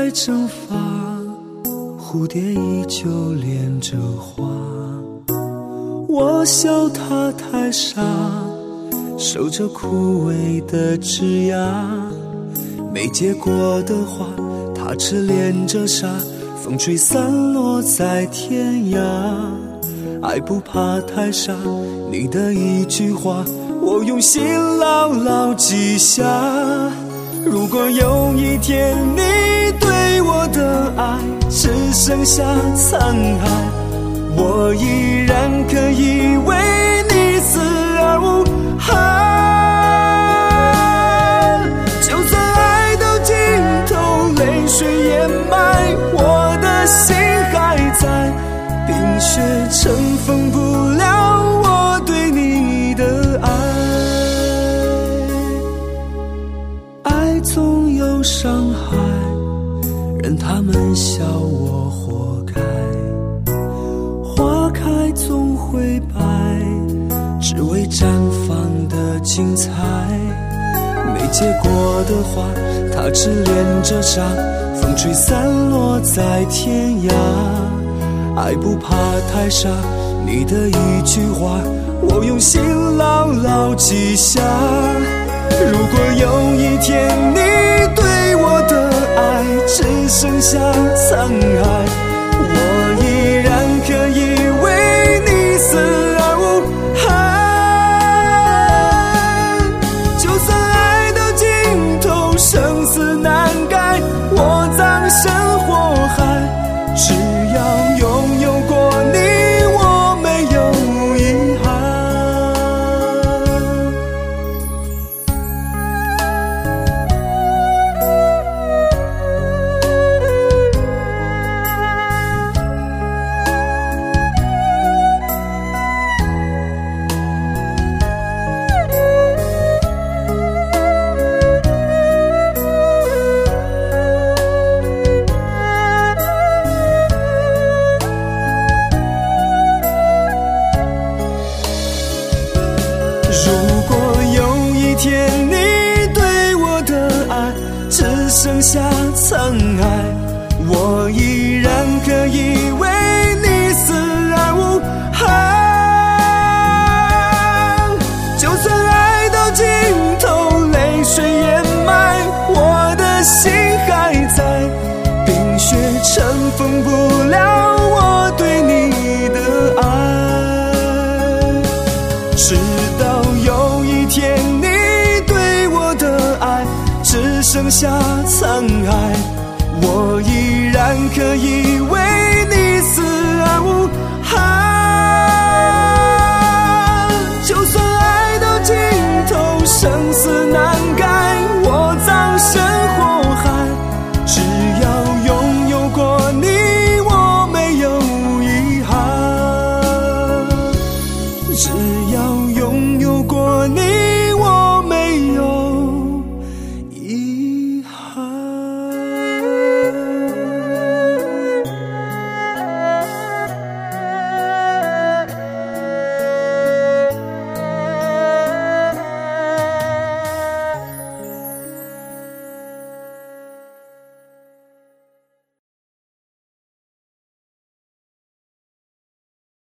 在蒸发，蝴蝶依旧恋着花。我笑他太傻，守着枯萎的枝桠。没结果的花，他痴恋着傻，风吹散落在天涯。爱不怕太傻，你的一句话我用心牢牢记下。如果有一天你对我的爱只剩下残骸，我依然可以为你死而无憾。就算爱到尽头，泪水掩埋，我的心还在，冰雪尘封不了我对你的爱。爱总有伤害，任他们笑我活该。花开总会败，只为绽放的精彩。没结果的花，它只恋着傻，风吹散落在天涯。爱不怕太傻，你的一句话我用心牢牢记下。如果有一天你对我的爱只剩下残骸，我依然可以为你死而无憾。就算爱到尽头，生死难改，我葬身火海，只要拥有过你，我没有遗憾。如果有一天你对我的爱只剩下残骸，我依然可以为你死而无憾。就算爱到尽头，泪水掩埋，我的心还在，冰雪尘封不了我对你的爱。直到有一天你对我的爱只剩下残骸，我依然可以为